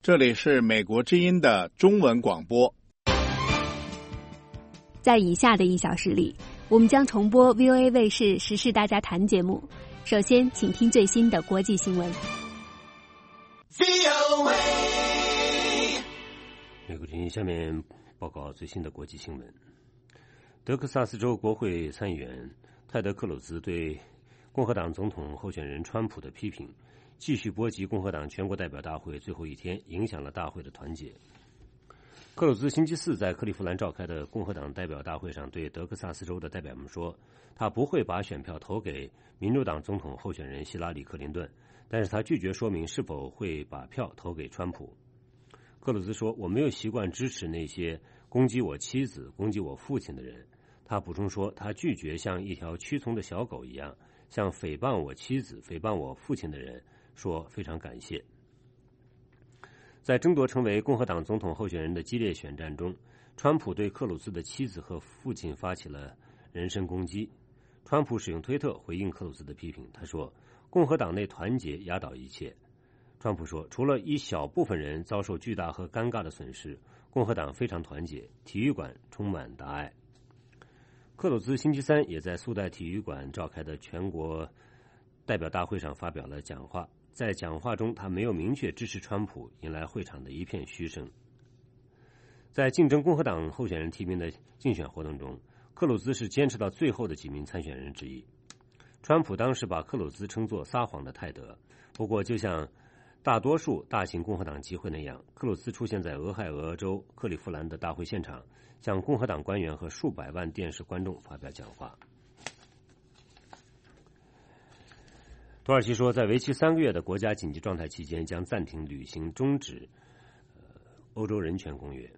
这里是美国之音的中文广播。 在以下的1小时里，我们将重播 VOA 卫视时事大家谈节目。首先请听最新的国际新闻。 美国之音下面报告最新的国际新闻。德克萨斯州国会参议员泰德·克鲁兹对共和党总统候选人川普的批评继续波及共和党全国代表大会最后一天，影响了大会的团结。克鲁兹星期四在克利夫兰召开的共和党代表大会上对德克萨斯州的代表们说，他不会把选票投给民主党总统候选人希拉里·克林顿，但是他拒绝说明是否会把票投给川普。克鲁兹说，我没有习惯支持那些攻击我妻子、攻击我父亲的人。他补充说，他拒绝像一条屈从的小狗一样向诽谤我妻子、诽谤我父亲的人说非常感谢。在争夺成为共和党总统候选人的激烈选战中，川普对克鲁兹的妻子和父亲发起了人身攻击。川普使用推特回应克鲁兹的批评，他说，共和党内团结压倒一切。川普说，除了一小部分人遭受巨大和尴尬的损失，共和党非常团结，体育馆充满大爱。克鲁兹星期三也在苏代体育馆召开的全国代表大会上发表了讲话，在讲话中他没有明确支持川普，引来会场的一片嘘声。在竞争共和党候选人提名的竞选活动中，克鲁兹是坚持到最后的几名参选人之一。川普当时把克鲁兹称作撒谎的泰德，不过就像大多数大型共和党集会那样，克鲁兹出现在俄亥俄州克利夫兰的大会现场，向共和党官员和数百万电视观众发表讲话。土耳其说，在为期3个月的国家紧急状态期间，将暂停履行终止欧洲人权公约。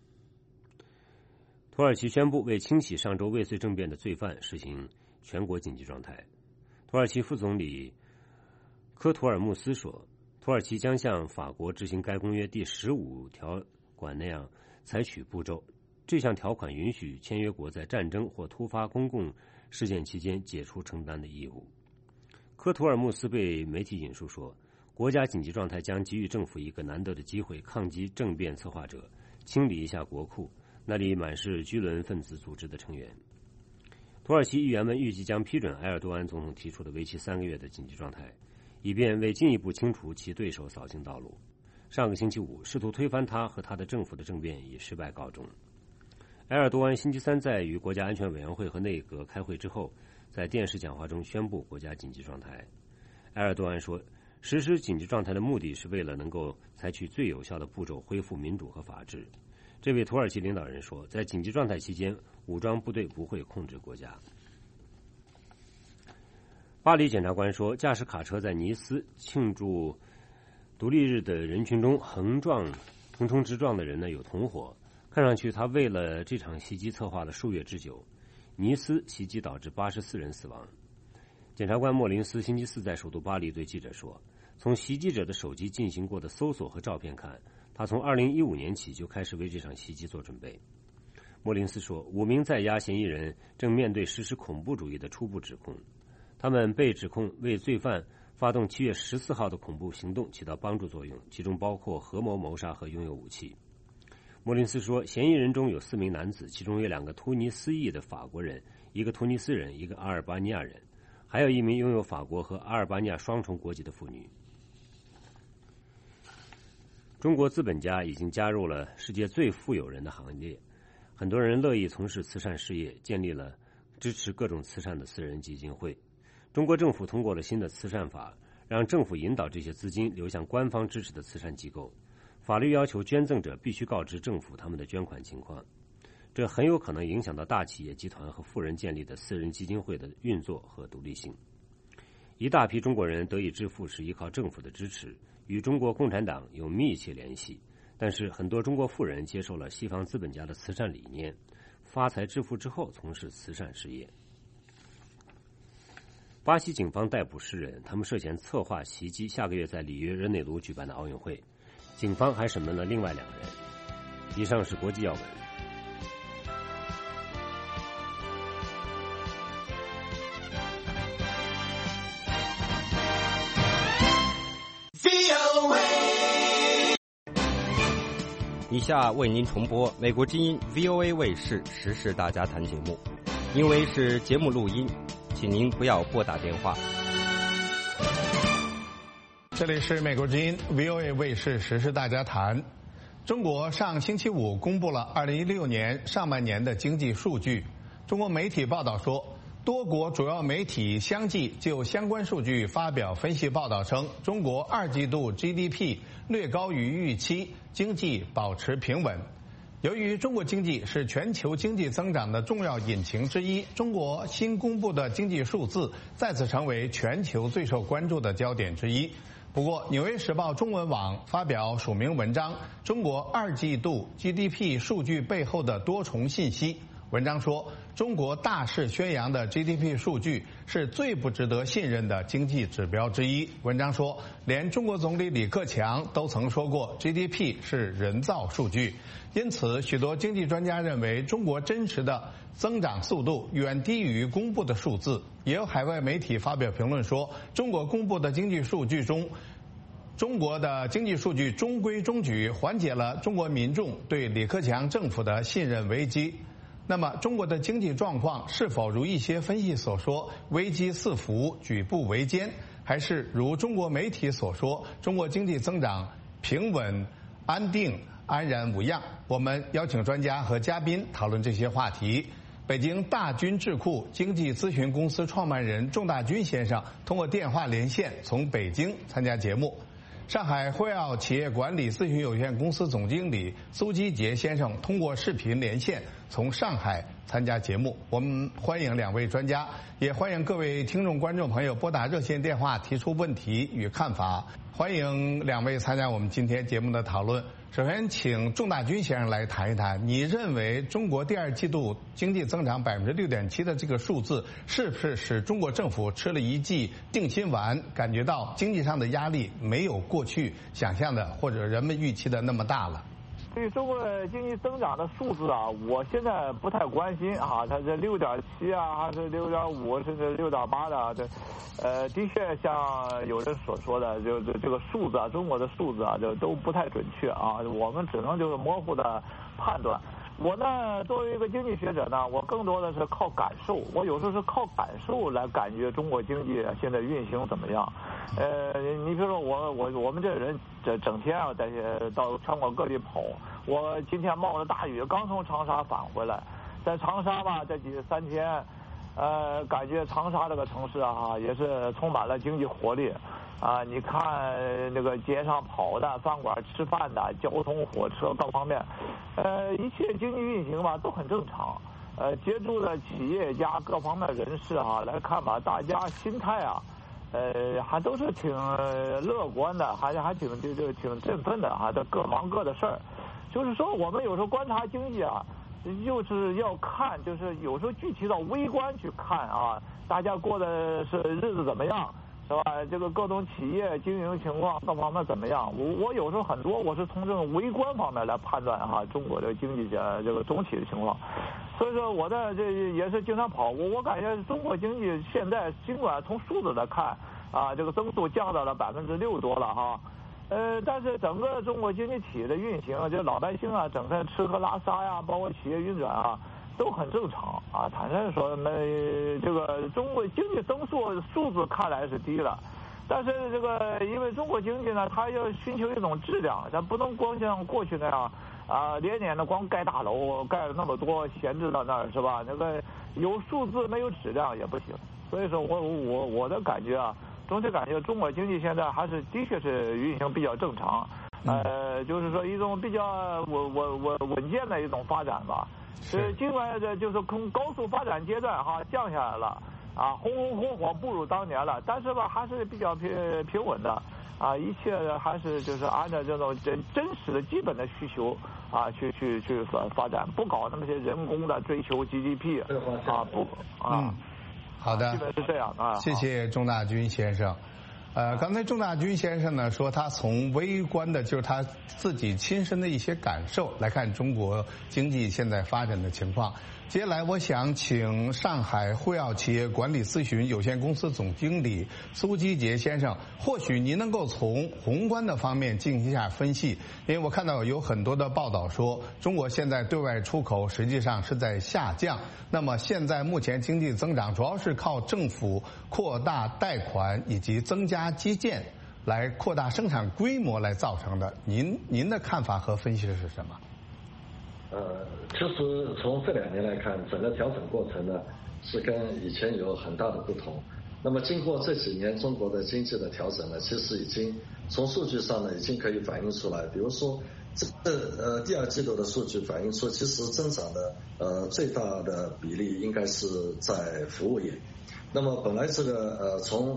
土耳其宣布为清洗上周未遂政变的罪犯实行全国紧急状态。土耳其副总理科图尔穆斯说，土耳其将像法国执行该公约第15条款那样采取步骤。这项条款允许签约国在战争或突发公共事件期间解除承担的义务。科图尔穆斯被媒体引述说，国家紧急状态将给予政府一个难得的机会，抗击政变策划者，清理一下国库，那里满是居伦分子组织的成员。土耳其议员们预计将批准埃尔多安总统提出的为期3个月的紧急状态，以便为进一步清除其对手扫清道路。上个星期五，试图推翻他和他的政府的政变以失败告终。埃尔多安星期三在与国家安全委员会和内阁开会之后，在电视讲话中宣布国家紧急状态。埃尔多安说，实施紧急状态的目的是为了能够采取最有效的步骤恢复民主和法治。这位土耳其领导人说，在紧急状态期间，武装部队不会控制国家。巴黎检察官说，驾驶卡车在尼斯庆祝独立日的人群中横冲直撞的人呢有同伙，看上去他为了这场袭击策划了数月之久。尼斯袭击导致84人死亡。检察官莫林斯星期四在首都巴黎对记者说，从袭击者的手机进行过的搜索和照片看，他从2015年起就开始为这场袭击做准备。莫林斯说，5名在押嫌疑人正面对实施恐怖主义的初步指控，他们被指控为罪犯发动7月14号的恐怖行动起到帮助作用，其中包括合谋谋杀和拥有武器。莫林斯说，嫌疑人中有4名男子，其中有2个突尼斯裔的法国人，一个突尼斯人，一个阿尔巴尼亚人，还有一名拥有法国和阿尔巴尼亚双重国籍的妇女。中国资本家已经加入了世界最富有人的行列，很多人乐意从事慈善事业，建立了支持各种慈善的私人基金会。中国政府通过了新的慈善法，让政府引导这些资金流向官方支持的慈善机构。法律要求捐赠者必须告知政府他们的捐款情况，这很有可能影响到大企业集团和富人建立的私人基金会的运作和独立性。一大批中国人得以致富是依靠政府的支持，与中国共产党有密切联系，但是很多中国富人接受了西方资本家的慈善理念，发财致富之后从事慈善事业。巴西警方逮捕10人，他们涉嫌策划袭击下个月在里约热内卢举办的奥运会。警方还审问了另外2人。以上是国际要闻。 以下为您重播美国之音 VOA 卫视时事大家谈节目，因为是节目录音，请您不要拨打电话。 这里是美国之音 VOA 卫视时事大家谈。中国上星期五公布了2016年上半年的经济数据。中国媒体报道说，多国主要媒体相继就相关数据发表分析报道称，中国2季度 GDP 略高于预期，经济保持平稳。由于中国经济是全球经济增长的重要引擎之一，中国新公布的经济数字再次成为全球最受关注的焦点之一。不过，《纽约时报》中文网发表署名文章《中国2季度 GDP 数据背后的多重信息》。文章说，中国大肆宣扬的 GDP 数据是最不值得信任的经济指标之一。文章说，连中国总理李克强都曾说过 GDP 是人造数据。因此，许多经济专家认为，中国真实的增长速度远低于公布的数字。也有海外媒体发表评论说，中国公布的经济数据中，中国的经济数据中规中矩，缓解了中国民众对李克强政府的信任危机。那么，中国的经济状况是否如一些分析所说，危机四伏，举步维艰，还是如中国媒体所说，中国经济增长平稳、安定、安然无恙？我们邀请专家和嘉宾讨论这些话题。北京大军智库经济咨询公司创办人仲大军先生通过电话连线从北京参加节目。上海辉耀企业管理咨询有限公司总经理苏基杰先生通过视频连线从上海参加节目。我们欢迎两位专家，也欢迎各位听众观众朋友拨打热线电话提出问题与看法。欢迎两位参加我们今天节目的讨论。首先请仲大军先生来谈一谈，你认为中国第2季度经济增长6.7%的这个数字，是不是使中国政府吃了一剂定心丸，感觉到经济上的压力没有过去想象的或者人们预期的那么大了？ 对于中国经济增长的数字啊，我现在不太关心啊，它是6.7啊，还是6.5，甚至6.8的，的确像有人所说的，就这个数字啊，中国的数字啊，就都不太准确啊，我们只能就是模糊的判断。我呢，作为一个经济学者呢，我更多的是靠感受，我有时候是靠感受来感觉中国经济现在运行怎么样。你比如说我们这人整天啊在到全国各地跑，我今天冒着大雨刚从长沙返回来，在长沙吧这3天，感觉长沙这个城市啊也是充满了经济活力。啊，你看那个街上跑的、饭馆吃饭的、交通、火车各方面，一切经济运行吧都很正常。接触的企业家各方面人士啊来看吧，大家心态啊，还都是挺乐观的，还挺振奋的哈，都各忙各的事儿。就是说，我们有时候观察经济啊，就是要看，就是有时候具体到微观去看啊，大家过的是日子怎么样。是吧？这个各种企业经营情况各方面怎么样？我有时候很多我是从这种微观方面来判断哈中国的经济这个总体的情况。所以说我的这也是经常跑，我感觉中国经济现在尽管从数字来看啊，这个增速降到了6%多了哈，但是整个中国经济体的运行，这老百姓啊，整天吃喝拉撒呀，包括企业运转啊。都很正常啊，坦率说，这个中国经济增速数字看来是低了，但是这个因为中国经济呢，它要寻求一种质量，它不能光像过去那样啊，连年的光盖大楼，盖了那么多闲置到那儿是吧？那个有数字没有质量也不行。所以说我的感觉啊，总体感觉中国经济现在还是的确是运行比较正常，就是说一种比较稳健的一种发展吧。尽管就是从高速发展阶段哈降下来了啊，红火不如当年了，但是吧还是比较平稳的啊，一切还是就是按照这种真实的基本的需求啊去发展，不搞那么些人工的追求 GDP 啊不啊。 好的， 基本是这样啊。 谢谢仲大军先生。刚才仲大军先生呢说，他从微观的，就是他自己亲身的一些感受来看中国经济现在发展的情况。 接下来，我想请上海汇奥企业管理咨询有限公司总经理苏基杰先生，或许您能够从宏观的方面进行一下分析。因为我看到有很多的报道说，中国现在对外出口实际上是在下降。那么现在目前经济增长主要是靠政府扩大贷款以及增加基建来扩大生产规模来造成的。您的看法和分析是什么？ 其实从这2年来看，整个调整过程呢是跟以前有很大的不同。那么经过这几年中国的经济的调整呢，其实已经从数据上呢已经可以反映出来。比如说第2季度的数据反映出，其实增长的最大的比例应该是在服务业。那么本来这个从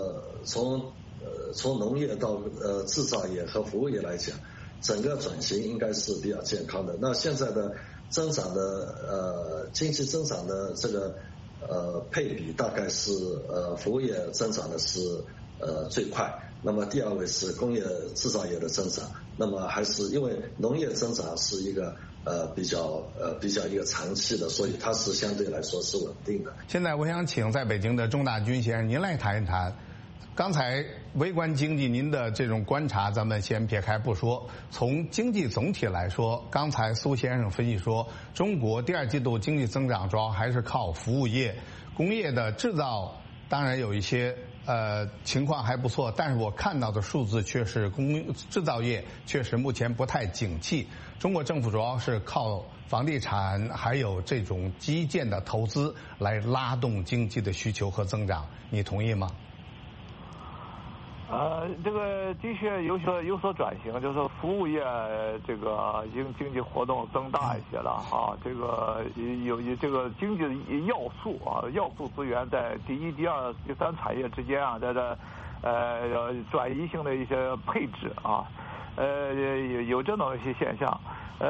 农业到制造业和服务业来讲，整个转型应该是比较健康的。那现在的增长的经济增长的这个配比大概是服务业增长的是最快，那么第2位是工业制造业的增长，那么还是因为农业增长是一个比较一个长期的，所以它是相对来说是稳定的。 现在我想请在北京的钟大军先生您来谈一谈。刚才微观经济您的这种观察咱们先撇开不说，从经济总体来说，刚才苏先生分析说，中国第2季度经济增长主要还是靠服务业，工业的制造当然有一些情况还不错，但是我看到的数字却是制造业确实目前不太景气。中国政府主要是靠房地产还有这种基建的投资来拉动经济的需求和增长，你同意吗？ 这个的确有所转型，就是说服务业这个经济活动增大一些了啊，这个有这个经济要素啊，要素资源在第1、第2、第3产业之间啊，在这转移性的一些配置啊，有这种一些现象，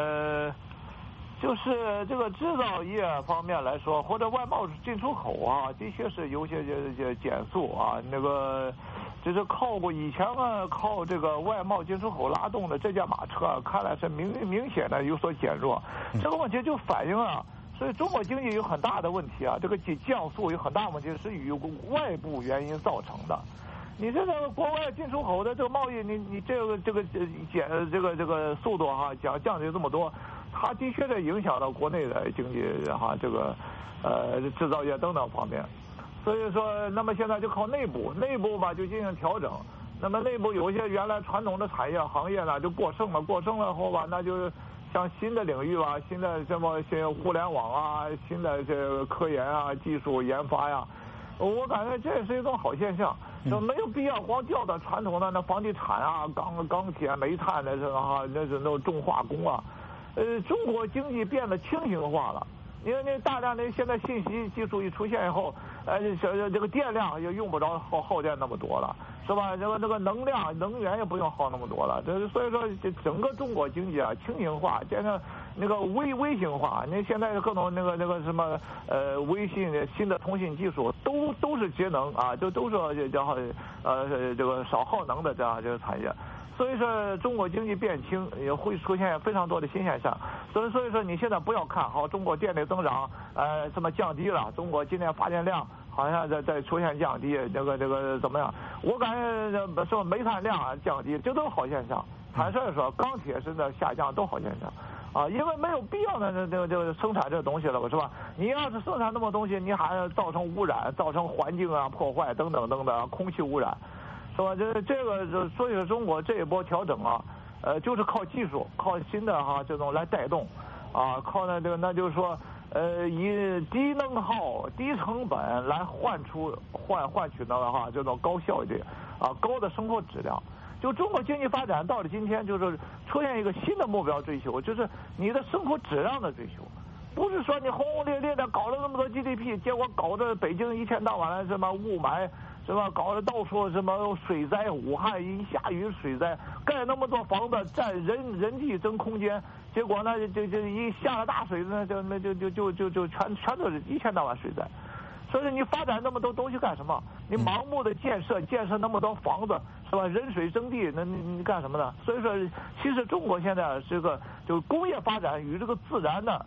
就是这个制造业方面来说，或者外贸进出口啊，的确是有些减速啊，那个。就是以前靠这个外贸进出口拉动的这架马车，看来是明显的有所减弱。这个问题就反映了，所以中国经济有很大的问题啊，这个降速有很大问题是与外部原因造成的。你这个国外进出口的这个贸易，你这个速度哈降低这么多，它的确在影响到国内的经济哈这个制造业等等方面。所以说，那么现在就靠内部吧，就进行调整。那么内部有一些原来传统的产业行业呢，就过剩了后吧，那就像新的领域吧，新的什么像互联网啊，新的这个科研啊、技术研发呀，我感觉这是一种好现象。就没有必要光调到传统的那房地产啊、钢铁、煤炭的这哈，那种重化工啊。中国经济变得轻型化了。因为那大量的现在信息技术一出现以后，这个电量也用不着耗电那么多了，是吧？这个能源也不用耗那么多了。所以说，整个中国经济啊，轻型化，加上那个微型化。你现在各种那个什么微信新的通信技术都是节能啊，都是叫这个少耗能的这样这个产业。所以说，中国经济变轻也会出现非常多的新现象。所以说，你现在不要看好中国电力增长，这么降低了。中国今年发电量好像在出现降低，这个怎么样？我感觉说煤炭量降低，这都是好现象。坦率说，钢铁是在下降，都好现象。啊，因为没有必要的这个生产这东西了，是吧？你要是生产那么东西，你还造成污染，造成环境啊破坏等等空气污染。是吧？这个所以说中国这一波调整啊，就是靠技术，靠新的这种来带动，啊，靠那就是说，以低能耗、低成本来换取这种高效率啊高的生活质量。就中国经济发展到了今天，就是出现一个新的目标追求，就是你的生活质量的追求。不是说你轰轰烈烈的搞了那么多 GDP， 结果搞得北京一天到晚的什么雾霾，是吧？搞得到处什么水灾，武汉一下雨水灾，盖那么多房子占人地争空间，结果呢就一下了大水呢，就全都是一天到晚水灾。所以你发展那么多东西干什么？你盲目的建设那么多房子，是吧？人水争地，那你干什么呢？所以说，其实中国现在是个就工业发展与这个自然的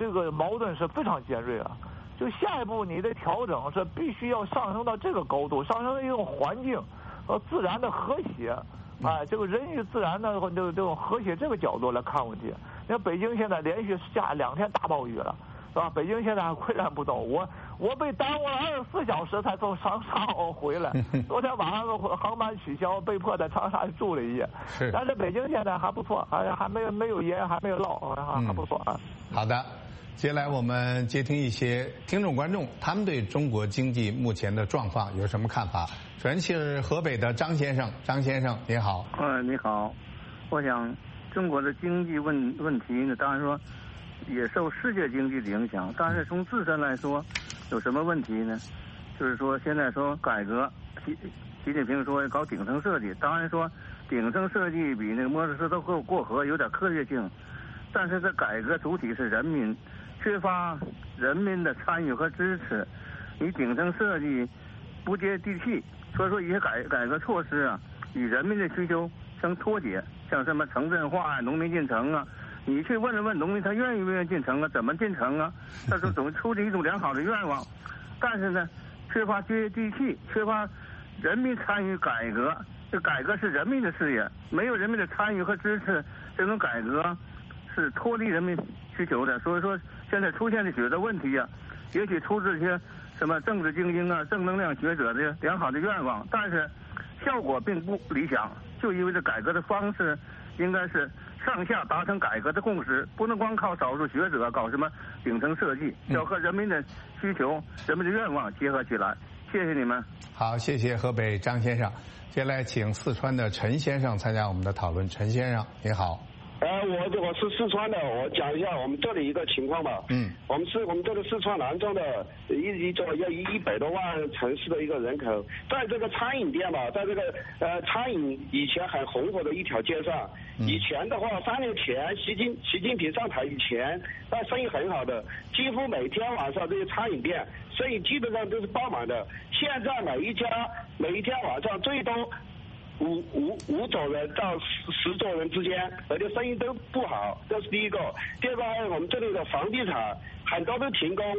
这个矛盾是非常尖锐啊。就下一步你的调整是必须要上升到这个高度，上升到一种环境和自然的和谐，这个人与自然的这种和谐这个角度来看问题。你看北京现在连续下2天大暴雨了，是吧？北京现在还岿然不动，我被耽误了24小时才从长沙回来。昨天晚上航班取消，被迫在长沙住了一夜。但是北京现在还不错，还没有烟，还没有涝，还不错啊。 好的，接下来我们接听一些听众观众，他们对中国经济目前的状况有什么看法？首先是河北的张先生，张先生你好。 你好，我想中国的经济问题呢，当然说也受世界经济的影响，但是从自身来说，有什么问题呢？就是说现在说改革，习近平说搞顶层设计，当然说顶层设计比那个摸着石头过河有点科学性，但是这改革主体是人民，缺乏人民的参与和支持，你顶层设计不接地气，所以说一些改革措施啊，与人民的需求相脱节，像什么城镇化啊、农民进城啊，你去问了问农民，他愿意不愿意进城啊？怎么进城啊？他说总出自一种良好的愿望，但是呢，缺乏接地气，缺乏人民参与改革。这改革是人民的事业，没有人民的参与和支持，这种改革是脱离人民需求的。所以说，现在出现的许多问题啊，也许出自一些什么政治精英啊、正能量学者的良好的愿望，但是效果并不理想，就因为这改革的方式应该是上下达成改革的共识，不能光靠少数学者搞什么顶层设计，要和人民的需求、人民的愿望结合起来。谢谢你们。 好，谢谢河北张先生。接下来请四川的陈先生参加我们的讨论。陈先生，你好。 我是四川的，我讲一下我们这里一个情况吧。我们这个四川南庄的一座要100多万城市的一个人口，在这个餐饮店吧，在这个餐饮以前很红火的一条街上，以前的话3年前习近平上台以前，那生意很好的，几乎每天晚上这些餐饮店生意基本上都是爆满的。现在每一天晚上最多五组人到10组人之间，而且生意都不好，这是第一个。第二个，还有我们这里的房地产很多都停工，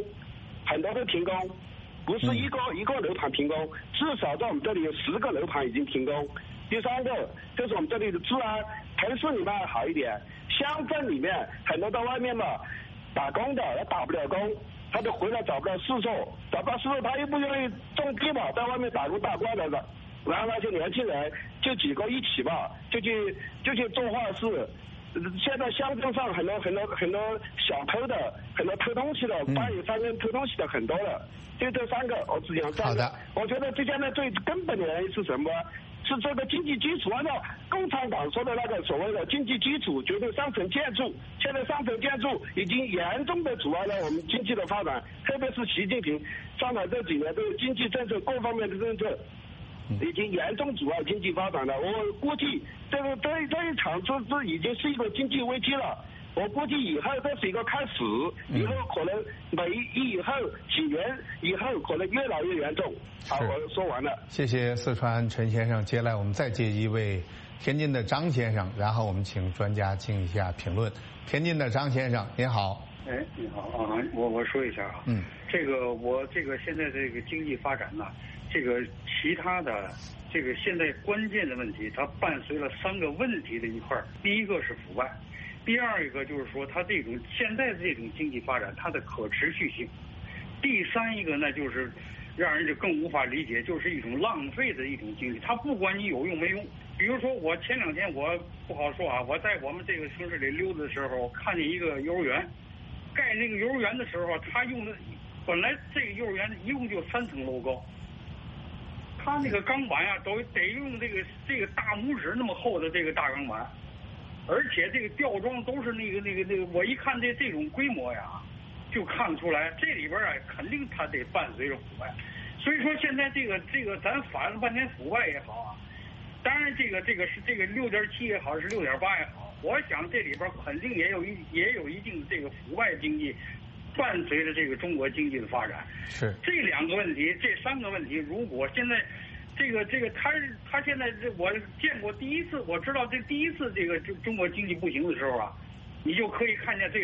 不是一个楼盘停工，至少在我们这里有10个楼盘已经停工。第三个就是我们这里的治安，城市里面还好一点，乡镇里面很多到外面嘛打工的也打不了工，他就回来找不到事做，他又不愿意种地嘛，在外面打工打惯了的。然后那些年轻人就几个一起吧，就去做坏事。现在乡镇上很多小偷的，很多偷东西的，半夜3更偷东西的很多了。就这3个，我只讲3个。 好的。 我觉得这现在最根本的原因是什么？是这个经济基础，按照共产党说的那个所谓的经济基础决定上层建筑，现在上层建筑已经严重的阻碍了我们经济的发展，特别是习近平上台这几年对经济政策各方面的政策已经严重阻碍经济发展了。我估计这一场这已经是一个经济危机了。我估计以后这是一个开始，以后可能几年以后可能越来越严重。好，我说完了。 谢谢四川陈先生。接下来我们再接一位天津的张先生，然后我们请专家进一下评论。天津的张先生，您好。 你好啊，我说一下啊，我现在这个经济发展呢，这个其他的这个现在关键的问题，它伴随了3个问题的一块儿。第一个是腐败，第二个就是说它这种现在的这种经济发展它的可持续性，第三一个呢就是让人就更无法理解，就是一种浪费的一种经济，它不管你有用没用。比如说我前2天我不好说啊，我在我们这个城市里溜达的时候，看见一个幼儿园。盖这个幼儿园的时候，他用的本来这个幼儿园一共就3层楼高，他那个钢板呀，都得用这个大拇指那么厚的这个大钢板，而且这个吊装都是那个，我一看这种规模呀，就看出来这里边啊，肯定它得伴随着腐败。所以说现在这个咱反了半天腐败也好啊，当然这个是这个6.7也好，是6.8也好。我想这里边肯定也有一定的这个腐败经济伴随着这个中国经济的发展。 是这2个问题，这3个问题，如果现在这个他现在我见过第一次，我知道这第一次这个中国经济不行的时候啊，你就可以看见这个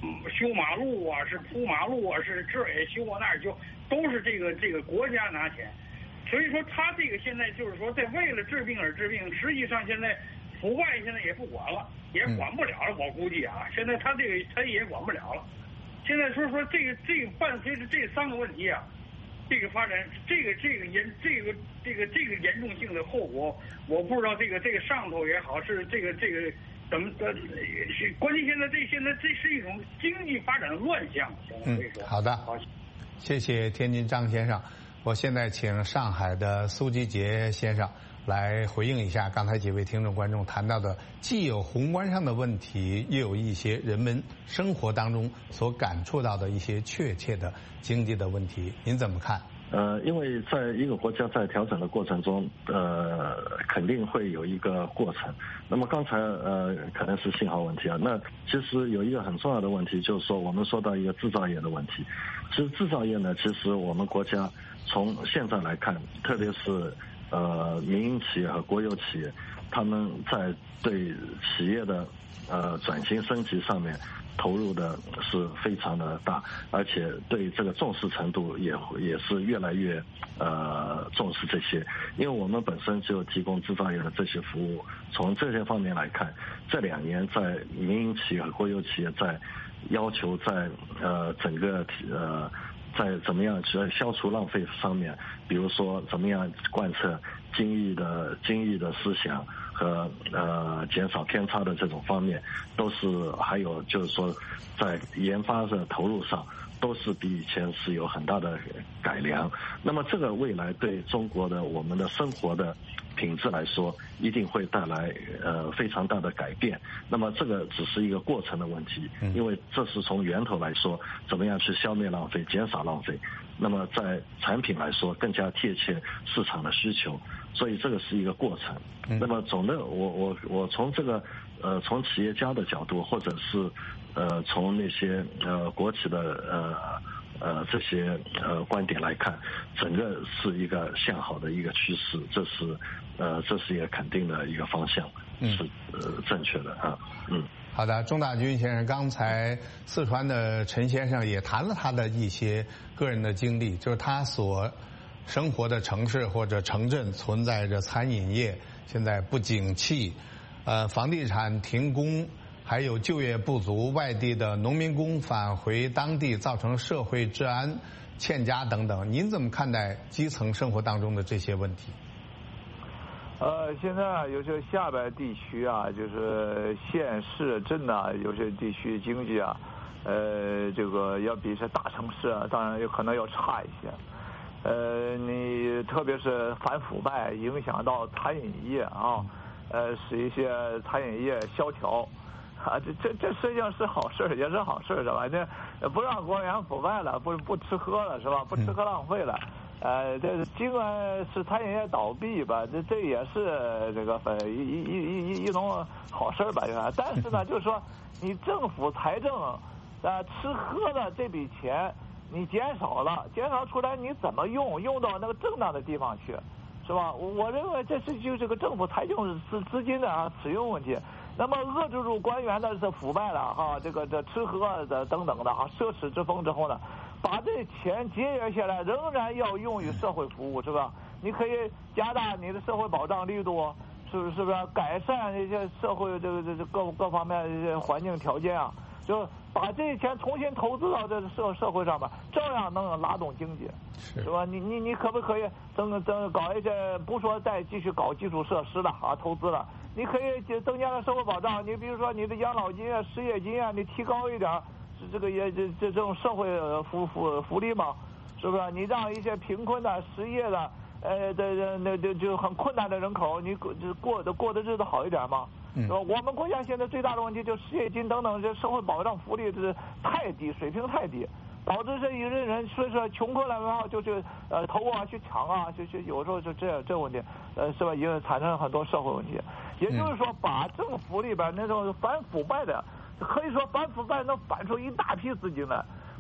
修马路啊，是铺马路啊，是这也修啊那儿修，都是这个国家拿钱。所以说他这个现在就是说在为了治病而治病，实际上现在腐败现在也不管了，也管不了了。我估计啊，现在他也管不了了。现在说这个伴随着这3个问题啊，这个发展这个严重性的后果，我不知道这个上头也好是这个怎么关键现在这是一种经济发展的乱象。 好的，谢谢天津张先生。我现在请上海的苏基杰先生来回应一下刚才几位听众观众谈到的，既有宏观上的问题，又有一些人们生活当中所感触到的一些确切的经济的问题，您怎么看？ 因为在一个国家在调整的过程中，肯定会有一个过程。那么刚才可能是信号问题啊。那其实有一个很重要的问题，就是说我们说到一个制造业的问题。其实制造业呢，其实我们国家从现在来看，特别是民营企业和国有企业，他们在对企业的转型升级上面投入的是非常的大，而且对这个重视程度也是越来越重视这些，因为我们本身就提供制造业的这些服务。从这些方面来看，这2年在民营企业和国有企业在要求在整个在怎么样去消除浪费上面，比如说怎么样贯彻精益的思想和减少偏差的这种方面，都是还有就是说在研发的投入上都是比以前是有很大的改良。那么这个未来对中国的我们的生活的品质来说，一定会带来非常大的改变。那么这个只是一个过程的问题，因为这是从源头来说，怎么样去消灭浪费、减少浪费。那么在产品来说，更加贴切市场的需求，所以这个是一个过程。那么总的，我从这个从企业家的角度，或者是从那些国企的这些观点来看，整个是一个向好的一个趋势，这是一个肯定的一个方向，是正确的啊。 好的，钟大军先生，刚才四川的陈先生也谈了他的一些个人的经历，就是他所生活的城市或者城镇存在着餐饮业现在不景气，房地产停工，还有就业不足，外地的农民工返回当地，造成社会治安欠佳等等。您怎么看待基层生活当中的这些问题？ 现在有些下边地区啊，就是县市镇啊，有些地区经济啊，这个要比这大城市啊，当然有可能要差一些。你特别是反腐败影响到餐饮业啊，使一些餐饮业萧条。啊，这实际上是好事，也是好事，是吧？这不让官员腐败了，不吃喝了，是吧？不吃喝浪费了。这尽管是餐饮业倒闭吧，这也是这个一种好事吧，就是。但是呢，就是说你政府财政吃喝的这笔钱你减少出来，你怎么用到那个正当的地方去，是吧？我认为这是就这个政府财政资金的使用问题。那么遏制住官员的腐败了哈，这吃喝的等等的奢侈之风之后呢，把这钱节约下来，仍然要用于社会服务，是吧？你可以加大你的社会保障力度，是不是？改善一些社会这各方面一些环境条件啊，就把这些钱重新投资到这社会上面，照样能拉动经济，是吧？你可不可以搞一些，不说再继续搞基础设施了啊，投资了。你可以增加了社会保障，你比如说你的养老金啊、失业金啊，你提高一点，这个也这种社会福利嘛，是不是？你让一些贫困的、失业的，就很困难的人口，你过的日子好一点嘛，是吧？我们国家现在最大的问题就是失业金等等这社会保障福利这太低，水平太低。导致这一人所以说穷困了，然后就投啊去抢啊，就有时候就这问题，是吧？也产生很多社会问题。也就是说，把政府里边那种反腐败的，可以说反腐败能反出一大批资金来，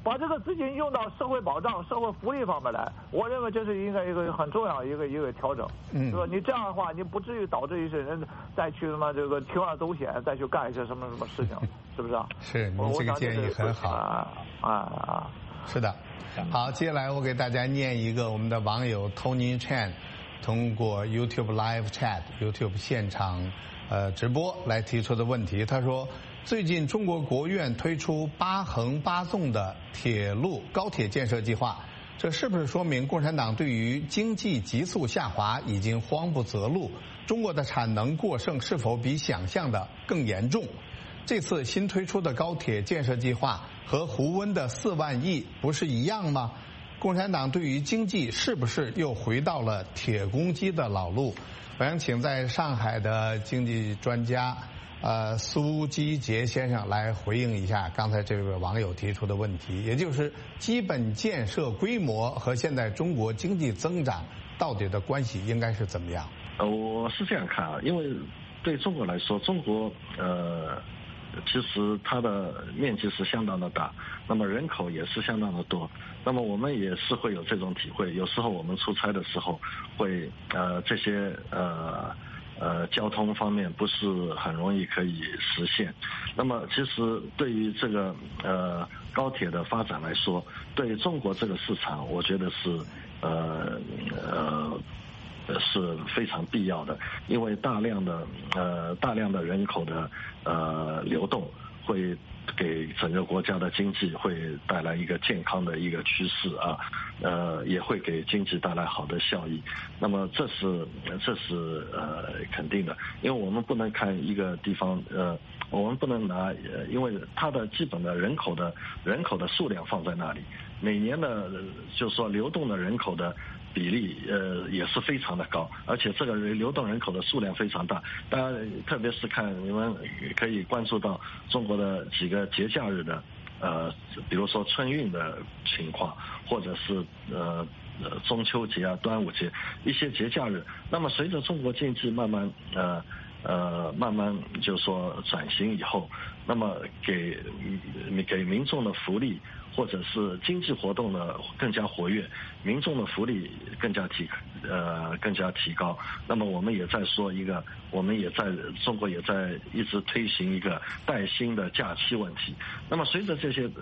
把这个资金用到社会保障、社会福利方面来，我认为这是应该一个很重要的一个调整，是吧？你这样的话，你不至于导致一些人再去什么这个铤而走险，再去干一些什么事情，是不是啊？ 是，您这个建议很好是的。好，接下来我给大家念一个我们的网友 Tony Chan 通过 YouTube Live Chat、YouTube 现场直播来提出的问题。他说，最近中国国务院推出8横8纵的铁路高铁建设计划，这是不是说明共产党对于经济急速下滑已经慌不择路？中国的产能过剩是否比想象的更严重？这次新推出的高铁建设计划和胡温的4万亿不是一样吗？共产党对于经济是不是又回到了铁公鸡的老路？我想请在上海的经济专家苏基杰先生来回应一下刚才这位网友提出的问题，也就是基本建设规模和现在中国经济增长到底的关系应该是怎么样？ 我是这样看啊，因为对中国来说，中国其实它的面积是相当的大，那么人口也是相当的多，那么我们也是会有这种体会。有时候我们出差的时候会这些交通方面不是很容易可以实现。那么其实对于这个高铁的发展来说，对于中国这个市场，我觉得是是非常必要的，因为大量的人口的流动会给整个国家的经济会带来一个健康的一个趋势啊，也会给经济带来好的效益。那么这是肯定的，因为我们不能看一个地方我们不能拿因为它的基本的人口的数量放在那里，每年的就是说流动的人口的比例也是非常的高，而且这个流动人口的数量非常大。大家特别是看你们可以关注到中国的几个节假日的比如说春运的情况，或者是中秋节啊、端午节一些节假日。那么随着中国经济慢慢就是说转型以后，那么给民众的福利或者是经济活动呢更加活跃，民众的福利更加提高。那么我们也在说一个，中国也在一直推行一个带薪的假期问题。那么随着这些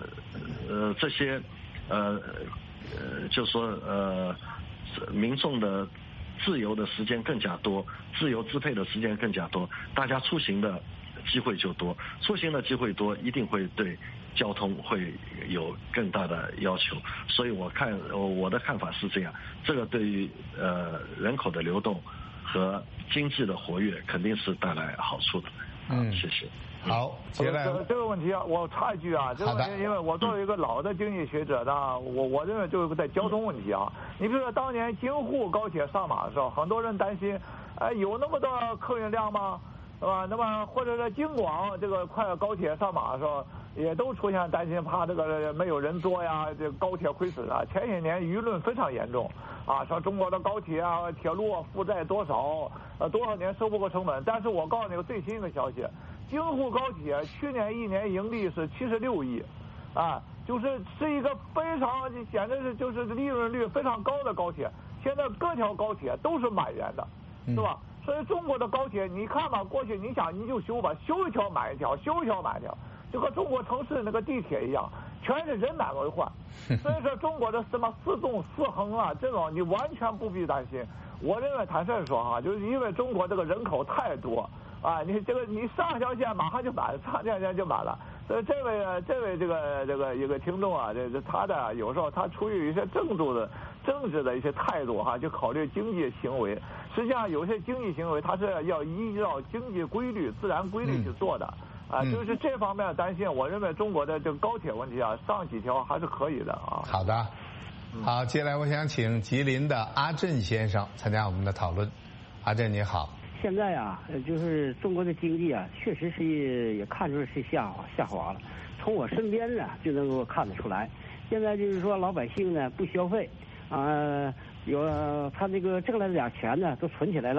就是说民众的自由的时间更加多，自由支配的时间更加多，大家出行的机会就多，出行的机会多，一定会对交通会有更大的要求。所以我的看法是这样，这个对于人口的流动和经济的活跃肯定是带来好处的。谢谢。 好，接下来这个问题啊，我插一句啊，这个问题因为我作为一个老的经济学者呢，我认为就是在交通问题啊。你比如说当年京沪高铁上马的时候，很多人担心，有那么多客运量吗？是吧？那么或者是京广这个快高铁上马的时候，也都出现担心，怕这个没有人坐呀，这高铁亏损啊。前些年舆论非常严重啊，说中国的高铁啊、铁路啊负债多少年收不过成本。但是我告诉你个最新的消息，京沪高铁去年1年盈利是76亿，是一个非常简直是就是利润率非常高的高铁。现在各条高铁都是满员的，是吧？所以中国的高铁，你看吧，过去你想你就修吧，修一条满一条，修一条满一条，就和中国城市那个地铁一样，全是人满为患。所以说中国的什么4纵4横啊，这种你完全不必担心。我认为坦率说哈，就是因为中国这个人口太多啊，你上条线马上就满，上条线就满了。所以这位这个一个听众啊，他的有时候他出于一些政治的一些态度哈，就考虑经济行为。实际上有些经济行为它是要依照经济规律、自然规律去做的啊，就是这方面的担心。我认为中国的这个高铁问题啊，上几条还是可以的啊。 好的，好，接下来我想请吉林的阿振先生参加我们的讨论。阿振你好。 现在啊，就是中国的经济啊，确实是也看出是下滑了。从我身边呢就能够看得出来。现在就是说老百姓呢不消费，他那个挣来的点钱呢都存起来了，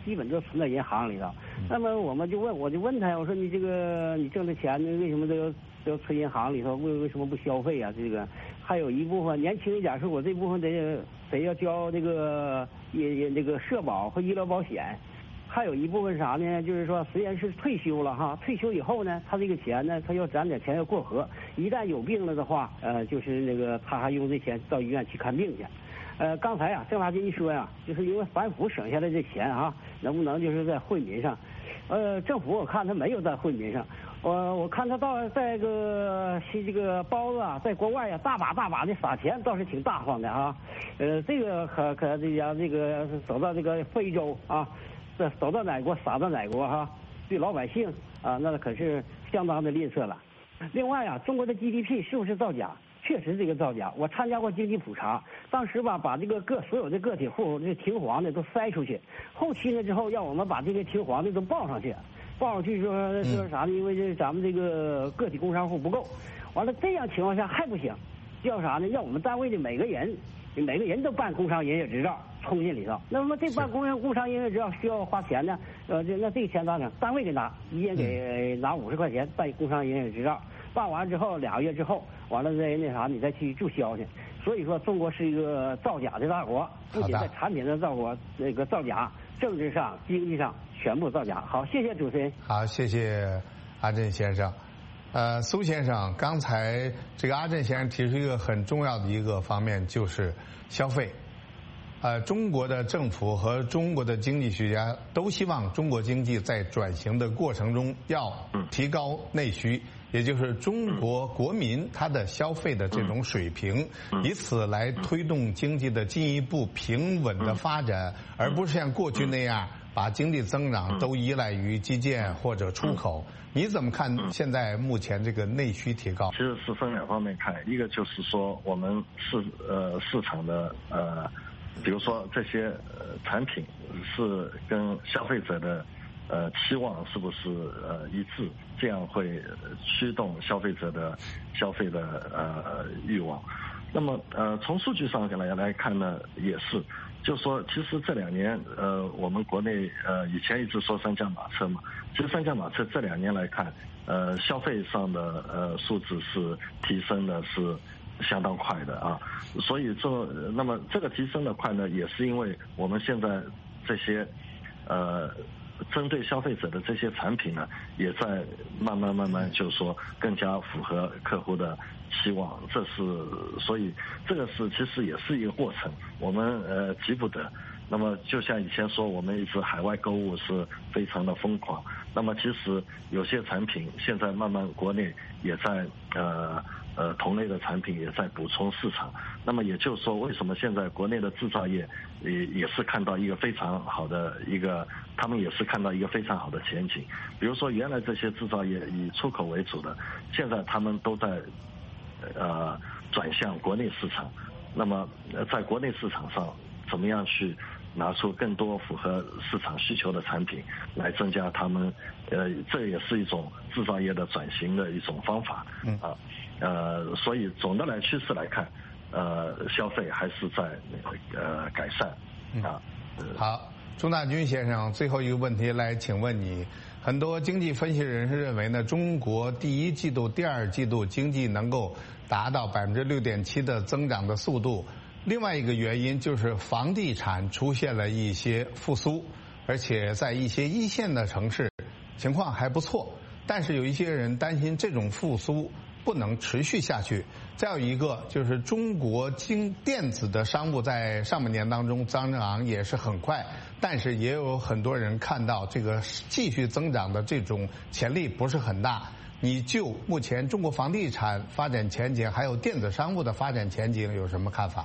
基本都存在银行里头。那么我就问他，我说你挣的钱为什么都存银行里头？为什么不消费啊？这个还有一部分年轻一点说，我这部分得要交这个社保和医疗保险。还有一部分啥呢？就是说，虽然是退休了哈，退休以后呢，他这个钱呢，他要攒点钱要过河。一旦有病了的话，就是他还用这钱到医院去看病去。刚才啊，郑大军一说呀，就是因为反腐省下来这钱啊，能不能就是在惠民上？政府我看他没有在惠民上。我看他在这个包子啊，在国外啊，大把的撒钱，倒是挺大方的啊。这个可这家这个走到这个非洲啊。走到哪国撒到哪国哈，对老百姓啊，那可是相当的吝啬了。另外啊，中国的 GDP 是不是造假？确实这个造假。我参加过经济普查，当时吧把这个所有的个体户这停黄的都筛出去，后期呢之后让我们把这个停黄的都报上去说啥呢？因为咱们这个个体工商户不够，完了这样情况下还不行，要啥呢？要我们单位的每个人都办工商营业执照。冲进里头，那么这办工商营业执照需要花钱呢？那这个钱咋整？单位给拿，一人给拿50块钱办工商营业执照，办完之后2个月之后，完了再你再去注销去。所以说，中国是一个造假的大国，不仅在产品上造假，政治上、经济上全部造假。好，谢谢主持人。 好，谢谢阿震先生。苏先生，刚才这个阿震先生提出一个很重要的一个方面，就是消费。中国的政府和中国的经济学家都希望中国经济在转型的过程中要提高内需，也就是中国国民他的消费的这种水平，以此来推动经济的进一步平稳的发展，而不是像过去那样把经济增长都依赖于基建或者出口。你怎么看现在目前这个内需提高？ 其实是分2方面看，一个就是说我们市场的比如说这些产品是跟消费者的期望是不是一致，这样会驱动消费者的消费的欲望。那么从数据上来看呢，也是，就是说其实这2年我们国内以前一直说3驾马车嘛，其实3驾马车这2年来看消费上的数字是提升的是相当快的啊，所以那么这个提升的快呢，也是因为我们现在这些针对消费者的这些产品呢，也在慢慢就是说更加符合客户的期望，所以这个其实也是一个过程，我们急不得。那么就像以前说，我们一直海外购物是非常的疯狂，那么其实有些产品现在慢慢国内也在同类的产品也在补充市场。那么也就是说，为什么现在国内的制造业也是看到一个非常好的他们也是看到一个非常好的前景。比如说原来这些制造业以出口为主的，现在他们都在转向国内市场。那么在国内市场上怎么样去拿出更多符合市场需求的产品来增加他们这也是一种制造业的转型的一种方法所以总的趋势来看消费还是在改善好，钟大军先生，最后一个问题来请问你，很多经济分析人士认为呢，中国第1季度、第2季度经济能够达到6.7%的增长的速度。另外一个原因就是房地产出现了一些复苏，而且在一些1线的城市情况还不错，但是有一些人担心这种复苏不能持续下去。再有一个就是中国电子的商务在上半年当中增长也是很快，但是也有很多人看到这个继续增长的这种潜力不是很大。你就目前中国房地产发展前景还有电子商务的发展前景有什么看法？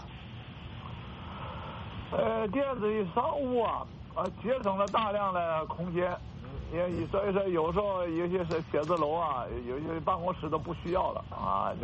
电子与商务节省了大量的空间，所以说有时候有些是写字楼有些办公室都不需要了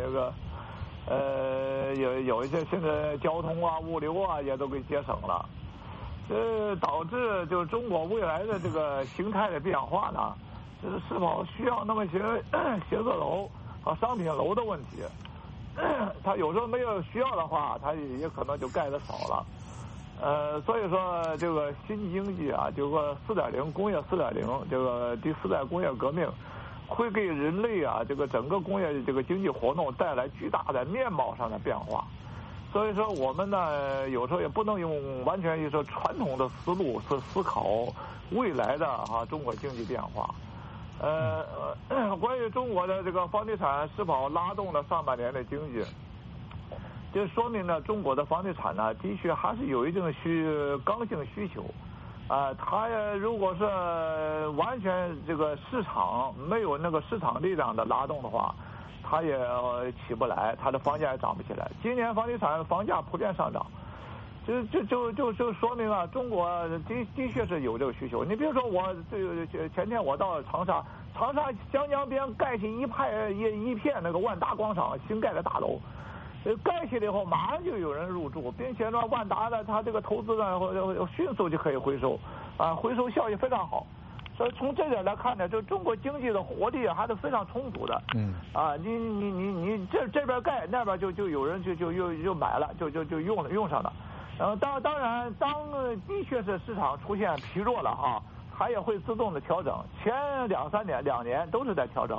有一些现在交通物流也都给节省了，导致就是中国未来的这个形态的变化呢，是否需要那么些写字楼和商品楼的问题，它有时候没有需要的话，它也可能就盖得少了。 所以说这个新经济啊，这个4.0工业4.0，这个第4代工业革命，会给人类啊这个整个工业这个经济活动带来巨大的面貌上的变化。所以说我们呢有时候也不能用完全一说传统的思路去思考未来的中国经济变化。关于中国的这个房地产是否拉动了上半年的经济，这说明呢中国的房地产呢的确还是有一定刚性需求。它如果是完全这个市场没有那个市场力量的拉动的话，它也起不来，它的房价也涨不起来。今年房地产房价普遍上涨，就说明啊，中国的确是有这个需求。你比如说我前天我到长沙江江边盖起一片那个万达广场新盖的大楼，盖起来以后马上就有人入住，并且呢万达的它这个投资呢迅速就可以回收，回收效益非常好。所以从这点来看呢，就中国经济的活力还是非常充足的。你这边盖，那边就有人就买了，就用上了。当然，的确是市场出现疲弱了它也会自动的调整。前2年都是在调整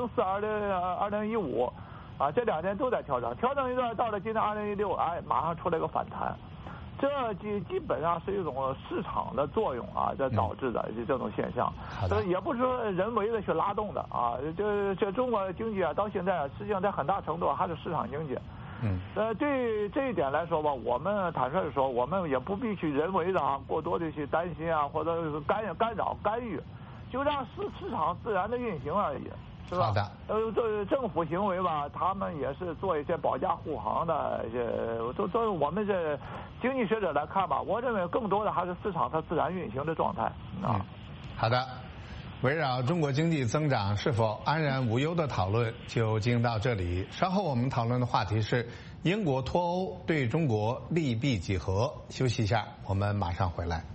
，2004、2015这2年都在调整一段，到了今年2016，马上出来个反弹。这基本上是一种市场的作用这导致的这种现象，也不是说人为的去拉动的这中国经济到现在实际上在很大程度还是市场经济。对这一点来说吧，我们坦率的说，我们也不必去人为的过多的去担心或者干扰干预，就让市场自然的运行而已。是吧？这政府行为吧，他们也是做一些保驾护航的一些，都是我们这经济学者来看吧，我认为更多的还是市场它自然运行的状态好的，围绕中国经济增长是否安然无忧的讨论就进行到这里。稍后我们讨论的话题是英国脱欧对中国利弊几何。休息一下，我们马上回来。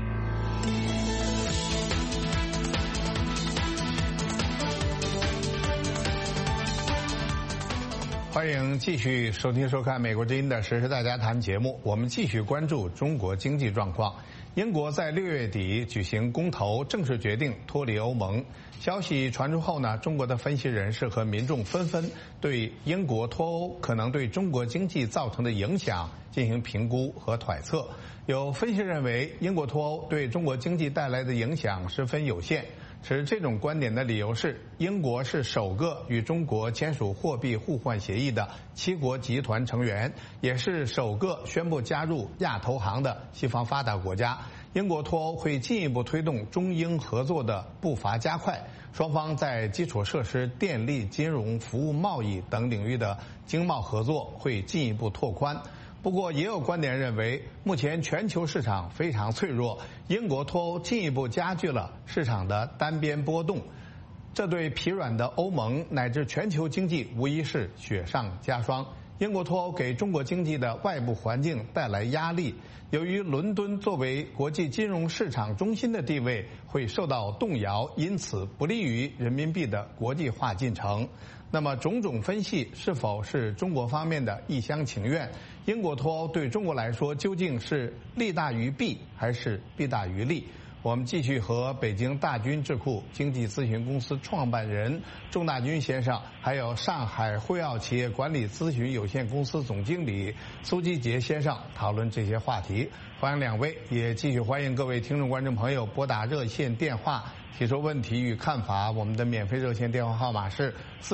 欢迎继续收听收看《美国之音》的时事大家谈节目。我们继续关注中国经济状况。英国在6月底举行公投，正式决定脱离欧盟。消息传出后呢，中国的分析人士和民众纷纷对英国脱欧可能对中国经济造成的影响进行评估和揣测。有分析认为，英国脱欧对中国经济带来的影响十分有限。持这种观点的理由是，英国是首个与中国签署货币互换协议的7国集团成员，也是首个宣布加入亚投行的西方发达国家。英国脱欧会进一步推动中英合作的步伐加快，双方在基础设施、电力、金融、服务、贸易等领域的经贸合作会进一步拓宽。不过也有观点认为，目前全球市场非常脆弱，英国脱欧进一步加剧了市场的单边波动，这对疲软的欧盟乃至全球经济无疑是雪上加霜。英国脱欧给中国经济的外部环境带来压力，由于伦敦作为国际金融市场中心的地位会受到动摇，因此不利于人民币的国际化进程。那么种种分析是否是中国方面的一厢情愿？英国脱欧对中国来说究竟是利大于弊还是弊大于利？我们继续和北京大军智库经济咨询公司创办人钟大军先生，还有上海辉耀企业管理咨询有限公司总经理苏基杰先生讨论这些话题。欢迎两位，也继续欢迎各位听众观众朋友拨打热线电话提出问题与看法。我们的免费热线电话号码是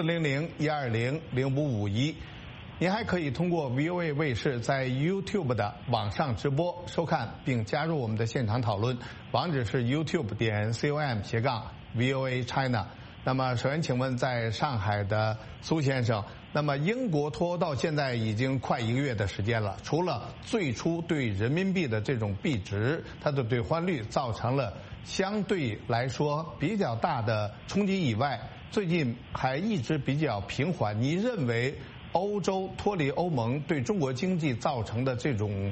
400-120-0551。您还可以通过 VOA 卫视在 YouTube 的网上直播收看并加入我们的现场讨论，网址是 youtube.com/VOA China。那么首先请问在上海的苏先生，那么英国脱欧到现在已经快1个月的时间了，除了最初对人民币的这种币值，它的兑换率造成了相对来说比较大的冲击以外，最近还一直比较平缓。你认为欧洲脱离欧盟对中国经济造成的这种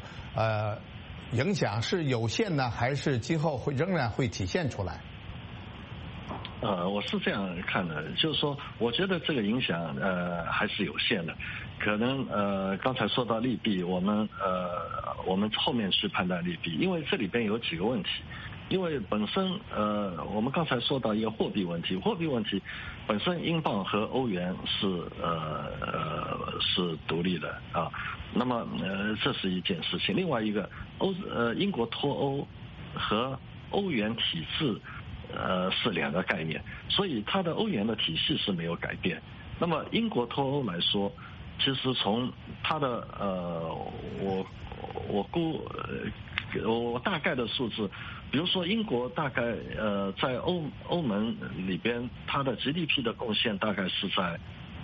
影响是有限呢，还是今后仍然会体现出来？ 我是这样看的，就是说，我觉得这个影响还是有限的，可能刚才说到利弊，我们后面去判断利弊，因为这里边有几个问题，因为本身我们刚才说到一个货币问题，本身英镑和欧元是独立的啊，那么这是一件事情，另外一个英国脱欧和欧元体制。是两个概念，所以它的欧元的体系是没有改变。那么英国脱欧来说，其实从它的我大概的数字，比如说英国大概在欧盟里边，它的 GDP 的贡献大概是在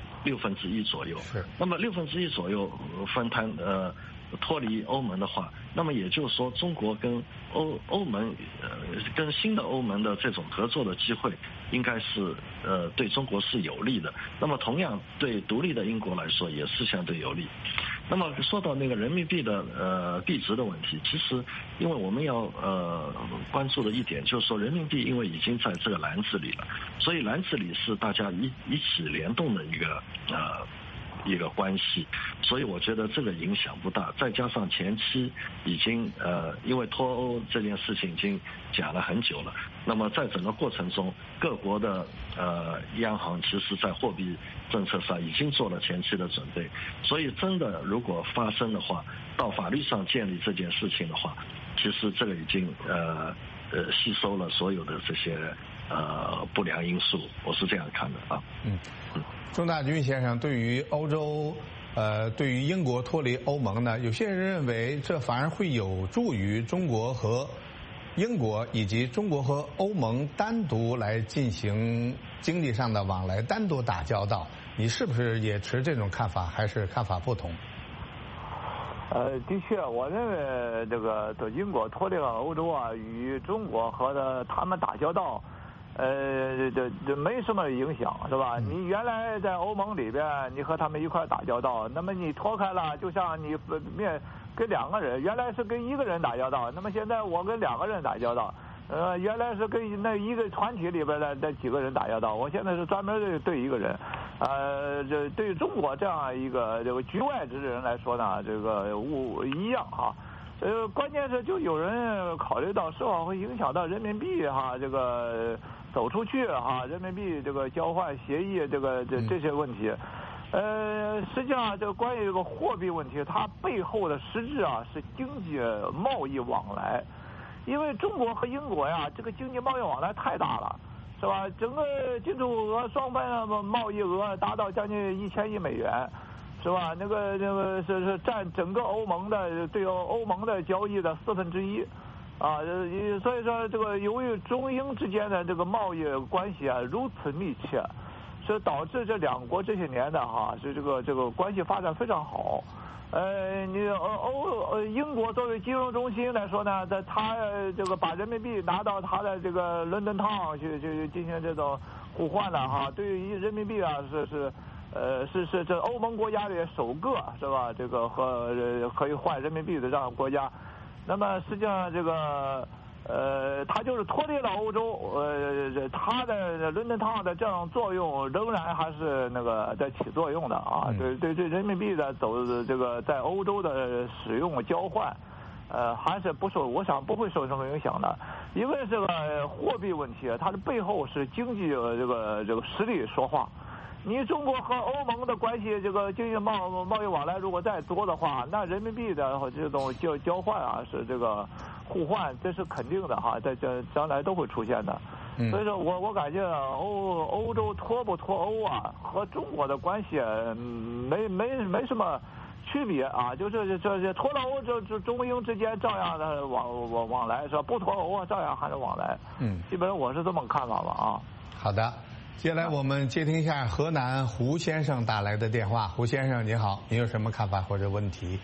1/6左右。是。那么1/6左右分摊脱离欧盟的话，那么也就是说，中国跟欧盟跟新的欧盟的这种合作的机会，应该是对中国是有利的。那么同样对独立的英国来说也是相对有利。那么说到那个人民币的币值的问题，其实因为我们要关注的一点就是说，人民币因为已经在这个篮子里了，所以篮子里是大家一起联动的一个关系，所以我觉得这个影响不大。再加上前期已经因为脱欧这件事情已经讲了很久了，那么在整个过程中，各国的央行其实在货币政策上已经做了前期的准备，所以真的如果发生的话，到法律上建立这件事情的话，其实这个已经吸收了所有的这些不良因素，我是这样看的啊。 钟大军先生，对于欧洲，对于英国脱离欧盟呢，有些人认为这反而会有助于中国和英国以及中国和欧盟单独来进行经济上的往来，单独打交道。你是不是也持这种看法，还是看法不同？ 的确，我认为这个英国脱离了欧洲啊，与中国和他们打交道。这没什么影响，是吧？你原来在欧盟里边，你和他们一块打交道，那么你脱开了，就像你跟两个人，原来是跟一个人打交道，那么现在我跟两个人打交道，原来是跟那一个团体里边的那几个人打交道，我现在是专门对一个人，这对中国这样一个这个局外之人来说呢，这个一样哈。关键是就有人考虑到是否会影响到人民币哈，这个走出去哈，人民币这个交换协议这些问题，实际上这个关于这个货币问题，它背后的实质啊是经济贸易往来，因为中国和英国呀这个经济贸易往来太大了，是吧？整个进出额双方贸易额达到将近1000亿美元。是吧？那个是占整个欧盟的对欧盟的交易的1/4，啊，所以说这个由于中英之间的这个贸易关系啊如此密切，是导致这两国这些年的哈是这个关系发展非常好。你英国作为金融中心来说呢，它这个把人民币拿到它的这个伦敦趟去进行这种互换了哈，对于人民币啊是这欧盟国家里首个是吧？这个可以换人民币的这样国家，那么实际上这个它就是脱离了欧洲，它的伦敦趟的这样作用仍然还是那个在起作用的啊。对人民币的这个在欧洲的使用交换，还是我想不会受什么影响的，因为这个货币问题，它的背后是经济这个实力说话。你中国和欧盟的关系，这个经济贸易往来如果再多的话，那人民币的这种交换啊，是这个互换，这是肯定的哈，在将来都会出现的。所以说我感觉欧洲脱不脱欧啊，和中国的关系没什么区别啊，就是这脱了欧，这中英之间照样的往来是吧？不脱欧啊，照样还是往来。基本上我是这么看法吧啊。 好的。接下来我们接听一下河南胡先生打来的电话。胡先生你好，您有什么看法或者问题？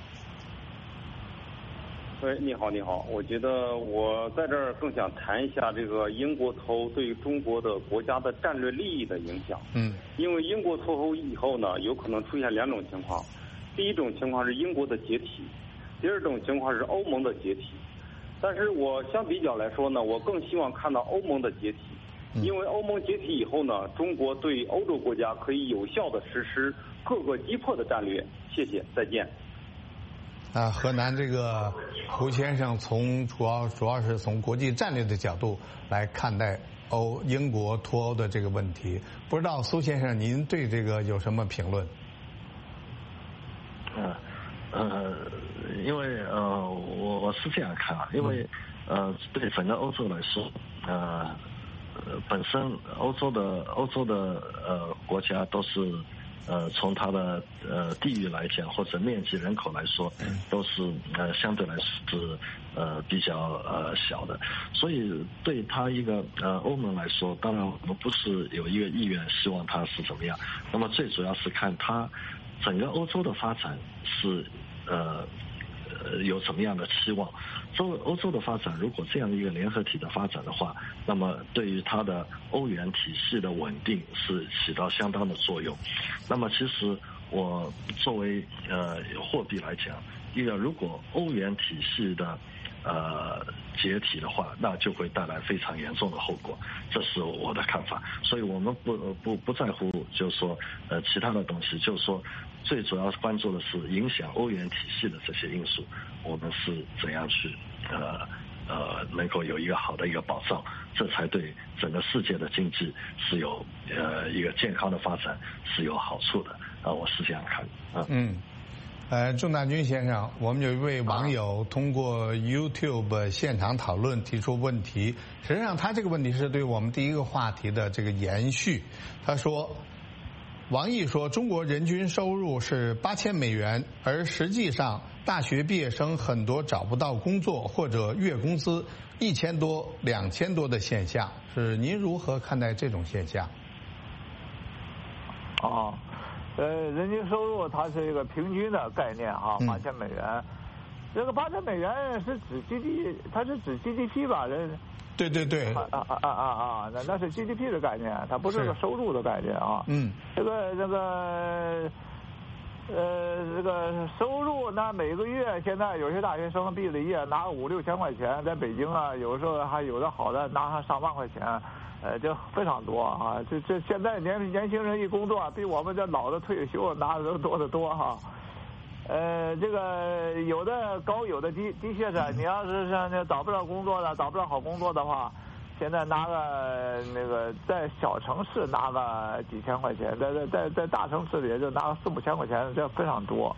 喂，你好，我觉得我在这儿更想谈一下这个英国脱欧对中国的国家的战略利益的影响。因为英国脱欧以后呢，有可能出现两种情况，第一种情况是英国的解体，第二种情况是欧盟的解体。但是我相比较来说呢，我更希望看到欧盟的解体。 因为欧盟解体以后呢，中国对欧洲国家可以有效地实施各个击破的战略。谢谢，再见。 河南这个胡先生从主要是从国际战略的角度来看待英国脱欧的这个问题，不知道苏先生您对这个有什么评论？ 因为我是这样看啊，因为对整个欧洲来说，本身欧洲的国家都是从它的地域来讲或者面积人口来说，都是相对来说是比较小的，所以对它一个欧盟来说，当然我们不是有一个意愿希望它是怎么样，那么最主要是看它整个欧洲的发展是有什么样的期望。欧洲的发展如果这样一个联合体的发展的话，那么对于它的欧元体系的稳定是起到相当的作用。那么其实我作为货币来讲，如果欧元体系的解体的话，那就会带来非常严重的后果，这是我的看法。所以我们不在乎就是说其他的东西，就是说最主要关注的是影响欧元体系的这些因素，我们是怎样去能够有一个好的一个保障，这才对整个世界的经济是有一个健康的发展是有好处的我是这样看仲大军先生，我们有一位网友通过 YouTube 现场讨论提出问题，实际上他这个问题是对我们第一个话题的这个延续。他说，王毅说中国人均收入是8000美元，而实际上大学毕业生很多找不到工作或者月工资1000多、2000多的现象，是您如何看待这种现象？ 人均收入它是一个平均的概念，8000美元。这个8000美元是指它是指 GDP 吧？ 对。 那是 GDP 的概念，它不是个收入的概念啊。这个收入，那每个月现在有些大学生毕了业拿个5、6千块钱，在北京啊，有时候还有的好的拿上万块钱。这非常多啊！这现在年轻人一工作，比我们这老的退休拿的都多得多哈。这个有的高有的低，的确是你要是像那找不着工作的，找不着好工作的话，现在拿个在小城市拿个几千块钱，在大城市里也就拿个4、5千块钱，这非常多。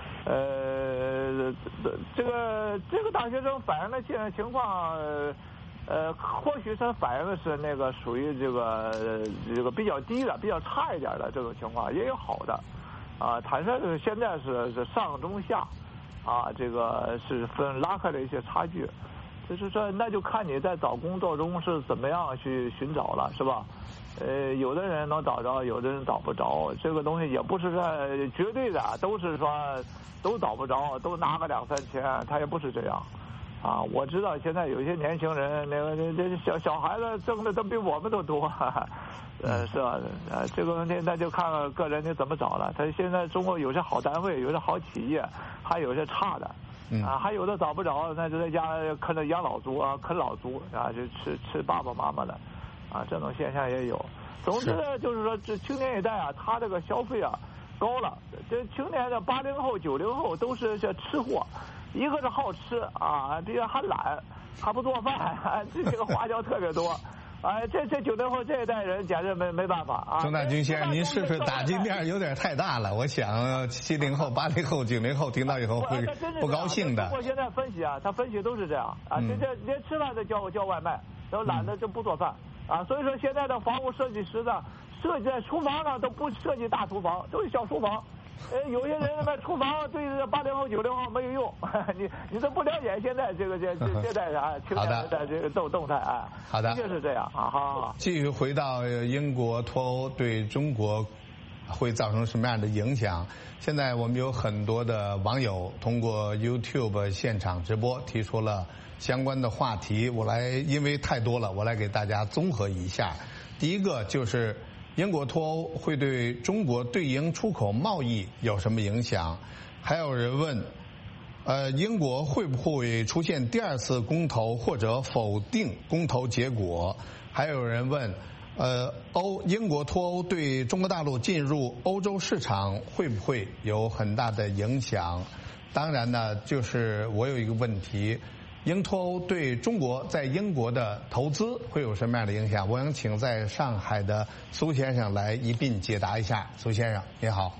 这个大学生反映的现在情况。或许是反映的是那个属于这个比较低的、比较差一点的这种情况，也有好的，坦率是现在是上中下，这个是拉开了一些差距，就是说那就看你在找工作中是怎么样去寻找了，是吧？有的人能找着，有的人找不着，这个东西也不是说绝对的，都是说都找不着，都拿个2、3千，他也不是这样。我知道现在有些年轻人，这小孩子挣的都比我们都多，是吧？这个问题那就看个人你怎么找了。他现在中国有些好单位，有些好企业，还有些差的，还有的找不着，那就在家啃着养老族啃老族就吃爸爸妈妈的，这种现象也有。总之呢，就是说这青年一代他这个消费高了，这青年的80后、90后都是这吃货。一个是好吃第二还懒，还不做饭，这个花销特别多。这90后这一代人简直没办法仲大军先生，您是不是打击面有点太大了？我想70后、80后、90后听到以后会不高兴的。 我现在分析他分析都是这样这连吃饭都叫外卖，然后懒得就不做饭所以说现在的房屋设计师呢，设计在厨房上都不设计大厨房，都是小厨房。有些人那厨房对80后、90后没有用，你都不了解现在这代青年的这个动态好的， 就是这样好。 继续回到英国脱欧对中国会造成什么样的影响？现在我们有很多的网友通过 YouTube 现场直播提出了相关的话题，因为太多了，我来给大家综合一下。第一个就是英国脱欧会对中国对英出口贸易有什么影响？还有人问， 英国会不会出现第2次公投或者否定公投结果？还有人问，英国脱欧对中国大陆进入欧洲市场会不会有很大的影响？当然呢，就是我有一个问题，英脱欧对中国在英国的投资会有什么样的影响？我想请在上海的苏先生来一并解答一下。苏先生，你好。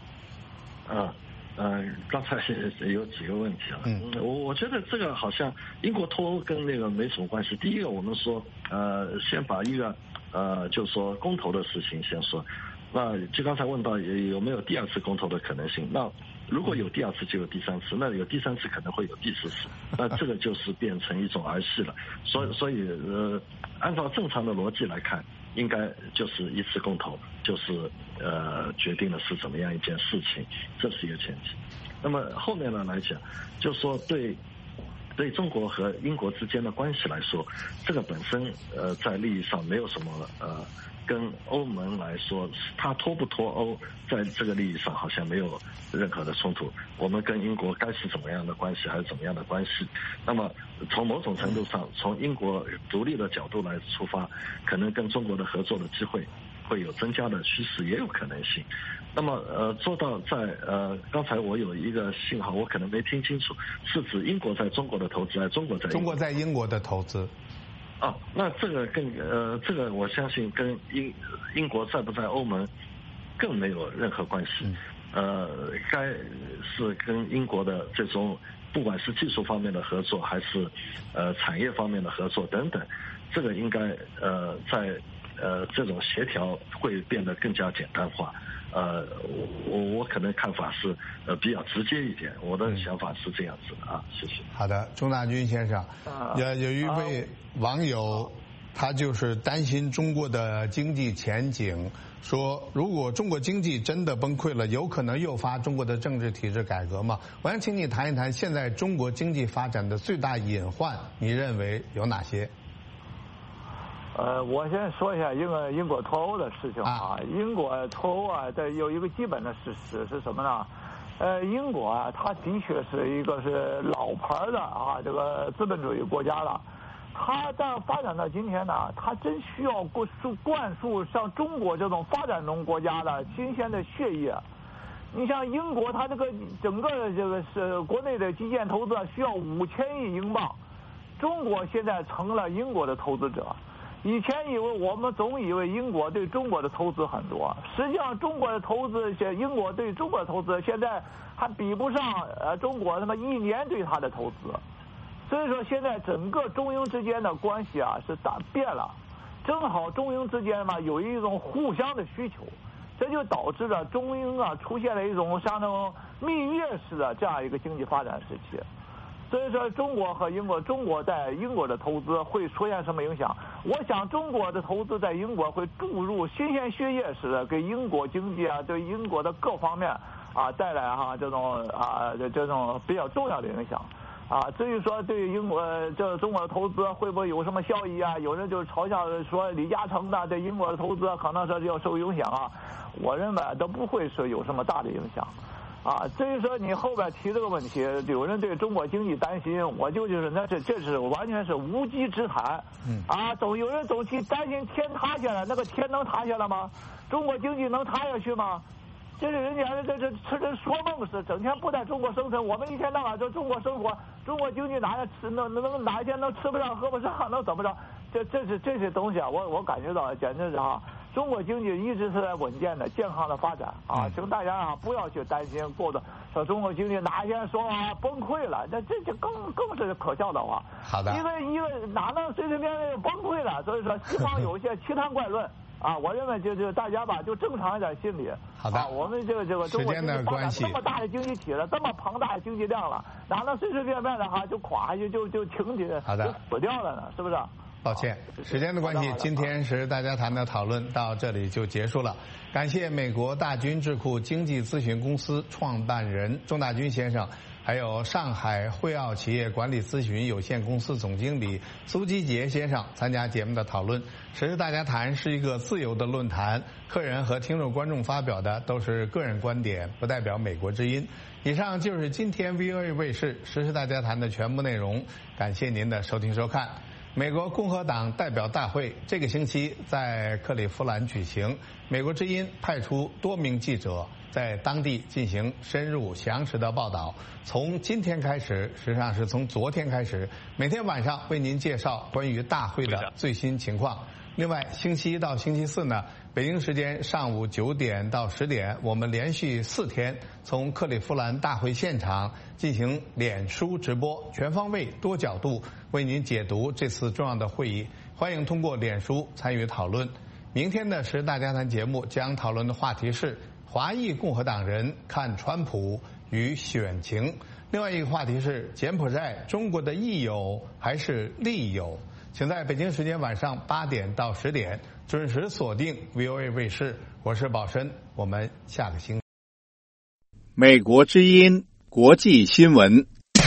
刚才有几个问题啊。我觉得这个好像英国脱欧跟那个没什么关系。第一个，我们说先把一个就是说公投的事情先说。那就刚才问到有没有第2次公投的可能性？那如果有第2次，就有第3次，那有第3次可能会有第4次，那这个就是变成一种儿戏了。所以按照正常的逻辑来看，应该就是1次公投，就是决定的是怎么样一件事情，这是一个前提。那么后面呢来讲，就是说对中国和英国之间的关系来说，这个本身在利益上没有什么跟欧盟来说，它脱不脱欧，在这个利益上好像没有任何的冲突。我们跟英国该是怎么样的关系，还是怎么样的关系？那么从某种程度上，从英国独立的角度来出发，可能跟中国的合作的机会会有增加的趋势，也有可能性。那么做到在刚才我有一个信号，我可能没听清楚，是指英国在中国的投资，还是中国在英国的投资？那这个这个我相信跟英国在不在欧盟更没有任何关系。该是跟英国的这种不管是技术方面的合作，还是产业方面的合作等等，这个应该在这种协调会变得更加简单化。我可能看法是比较直接一点，我的想法是这样子的啊，谢谢。 好的，钟大军先生，有一位网友，他就是担心中国的经济前景，说如果中国经济真的崩溃了，有可能诱发中国的政治体制改革吗？我想请你谈一谈现在中国经济发展的最大隐患，你认为有哪些？ 我先说一下英国脱欧的事情啊。英国脱欧啊，这有一个基本的事实是什么呢？英国啊，它的确是一个是老牌的这个资本主义国家了。它在发展到今天呢，它真需要灌输像中国这种发展中国家的新鲜的血液。你像英国，它这个整个的这个是国内的基建投资需要5000亿英镑，中国现在成了英国的投资者。以前我们总以为英国对中国的投资很多，实际上中国的投资，英国对中国的投资现在还比不上中国他妈1年对它的投资。所以说现在整个中英之间的关系啊是变了，正好中英之间嘛有一种互相的需求，这就导致了中英啊出现了一种像那种蜜月式的这样一个经济发展时期。所以说中国和英国，中国在英国的投资会出现什么影响？我想中国的投资在英国会注入新鲜血液似的，给英国经济啊，对英国的各方面带来这种比较重要的影响。至于说对英国中国的投资会不会有什么效益啊？有人就嘲笑说李嘉诚的对英国的投资可能是要受影响啊。我认为都不会是有什么大的影响。至于说你后边提这个问题，有人对中国经济担心，我就是那这是完全是无稽之谈。有人总去担心天塌下来，那个天能塌下来吗？中国经济能塌下去吗？这是人家这说梦是整天不在中国生存，我们一天到晚在中国生活，中国经济哪一天能吃不上喝不上，能怎么着？这些东西啊，我感觉到简直是中国经济一直是在稳健的、健康的发展请大家不要去担心说中国经济哪一天说崩溃了，这更是可笑的话。 好的。 因为哪能随随便便崩溃了？所以说西方有一些奇谈怪论我认为就大家就正常一点心理。 好的。 我们这个中国经济发展这么大的经济体了，这么庞大的经济量了，哪能随随便便的就垮下去就停止就死掉了呢？是不是？ 抱歉，时间的关系，今天是大家谈的讨论到这里就结束了。感谢美国大军智库经济咨询公司创办人钟大军先生，还有上海汇奥企业管理咨询有限公司总经理苏基杰先生参加节目的讨论。时事大家谈是一个自由的论坛，客人和听众观众发表的都是个人观点，不代表美国之音。以上就是今天 VOA 卫视时事大家谈的全部内容，感谢您的收听收看。美国共和党代表大会这个星期在克利夫兰举行，美国之音派出多名记者在当地进行深入详实的报道。从今天开始，实际上是从昨天开始，每天晚上为您介绍关于大会的最新情况。另外，星期一到星期四呢，北京时间上午9点到10点，我们连续4天从克利夫兰大会现场进行脸书直播，全方位多角度为您解读这次重要的会议。欢迎通过脸书参与讨论。明天的时事大家谈节目将讨论的话题是华裔共和党人看川普与选情，另外一个话题是柬埔寨中国的益友还是利友。请在北京时间晚上8点到10点准时锁定 VOA 卫视，我是宝申，我们下个星期。 美国之音国际新闻。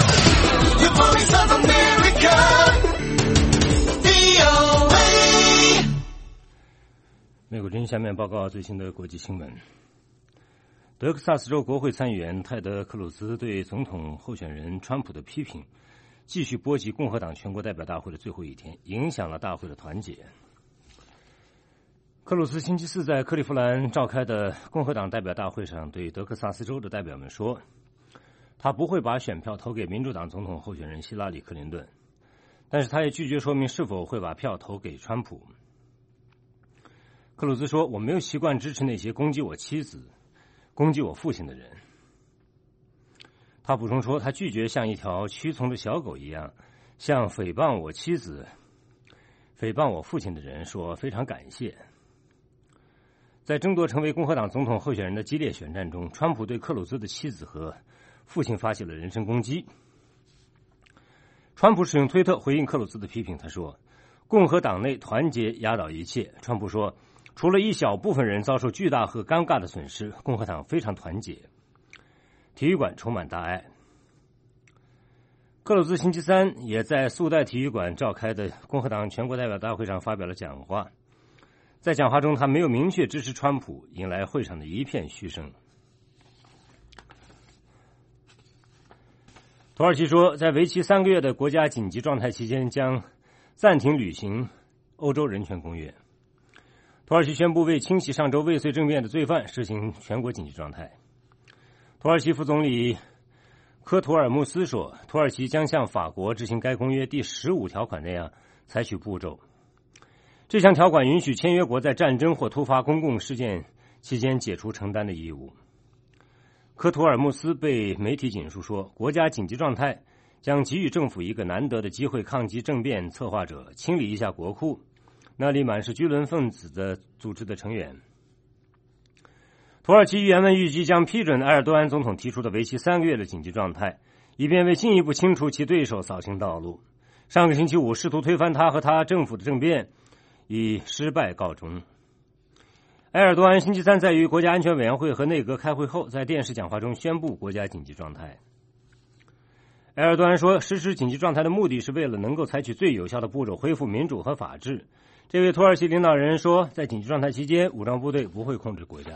美国之音下面报告最新的国际新闻。德克萨斯州国会参议员泰德·克鲁兹对总统候选人川普的批评继续波及共和党全国代表大会的最后一天，影响了大会的团结。克鲁兹星期四在克利夫兰召开的共和党代表大会上对德克萨斯州的代表们说，他不会把选票投给民主党总统候选人希拉里·克林顿，但是他也拒绝说明是否会把票投给川普。克鲁兹说，我没有习惯支持那些攻击我妻子、攻击我父亲的人。他补充说，他拒绝像一条屈从的小狗一样向诽谤我妻子、诽谤我父亲的人说非常感谢。在争夺成为共和党总统候选人的激烈选战中，川普对克鲁兹的妻子和父亲发起了人身攻击。川普使用推特回应克鲁兹的批评，他说，共和党内团结压倒一切。川普说，除了一小部分人遭受巨大和尴尬的损失，共和党非常团结。体育馆充满大爱。克鲁兹星期三也在苏代体育馆召开的共和党全国代表大会上发表了讲话，在讲话中他没有明确支持川普，引来会场的一片嘘声。土耳其说，在为期3个月的国家紧急状态期间将暂停履行欧洲人权公约。土耳其宣布为清洗上周未遂政变的罪犯实行全国紧急状态。土耳其副总理科图尔穆斯说，土耳其将像法国执行该公约第15条款那样采取步骤。这项条款允许签约国在战争或突发公共事件期间解除承担的义务。科图尔穆斯被媒体引述说，国家紧急状态将给予政府一个难得的机会抗击政变策划者，清理一下国库，那里满是居伦分子的组织的成员。土耳其议员们预计将批准埃尔多安总统提出的为期3个月的紧急状态，以便为进一步清除其对手扫清道路。上个星期五试图推翻他和他政府的政变以失败告终。埃尔多安星期三在与国家安全委员会和内阁开会后，在电视讲话中宣布国家紧急状态。埃尔多安说，实施紧急状态的目的是为了能够采取最有效的步骤恢复民主和法治。这位土耳其领导人说，在紧急状态期间，武装部队不会控制国家。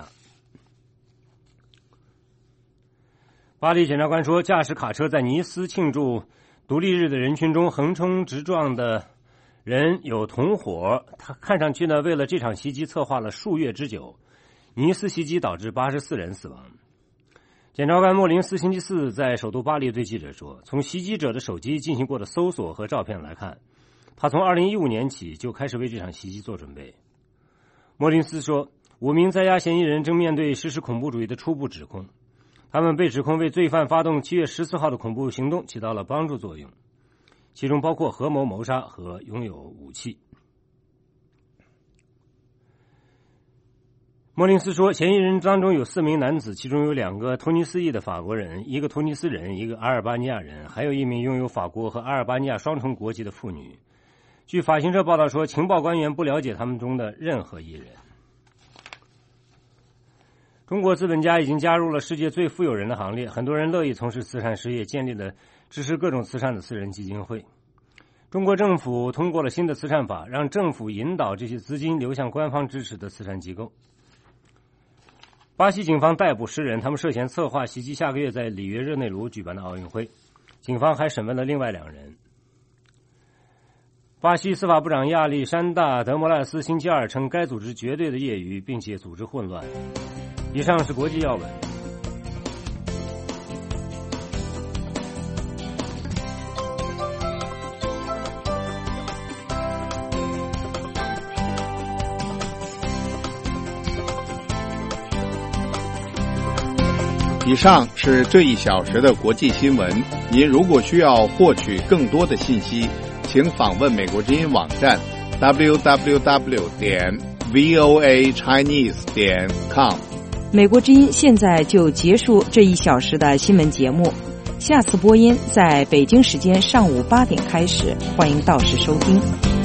巴黎检察官说，驾驶卡车在尼斯庆祝独立日的人群中横冲直撞的人有同伙，他看上去呢，为了这场袭击策划了数月之久。尼斯袭击导致84人死亡。检察官莫林斯星期四在首都巴黎对记者说，从袭击者的手机进行过的搜索和照片来看，他从2015年起就开始为这场袭击做准备。莫林斯说，5名在押嫌疑人正面对实施恐怖主义的初步指控，他们被指控为罪犯发动7月14号的恐怖行动起到了帮助作用，其中包括合谋谋杀和拥有武器。莫林斯说，嫌疑人当中有4名男子，其中有2个突尼斯裔的法国人，1个突尼斯人，1个阿尔巴尼亚人，还有1名拥有法国和阿尔巴尼亚双重国籍的妇女。 据法新社报道说，情报官员不了解他们中的任何一人。中国资本家已经加入了世界最富有人的行列，很多人乐意从事慈善事业，建立了支持各种慈善的私人基金会。中国政府通过了新的慈善法，让政府引导这些资金流向官方支持的慈善机构。巴西警方逮捕10人，他们涉嫌策划袭击下个月在里约热内卢举办的奥运会。警方还审问了另外2人。巴西司法部长亚历山大·德莫赖斯星期二称，该组织绝对的业余，并且组织混乱。以上是国际要闻。 以上是这1小时的国际新闻。您如果需要获取更多的信息，请访问美国之音网站 www.voachinese.com。 美国之音现在就结束这1小时的新闻节目，下次播音在北京时间上午8点开始，欢迎到时收听。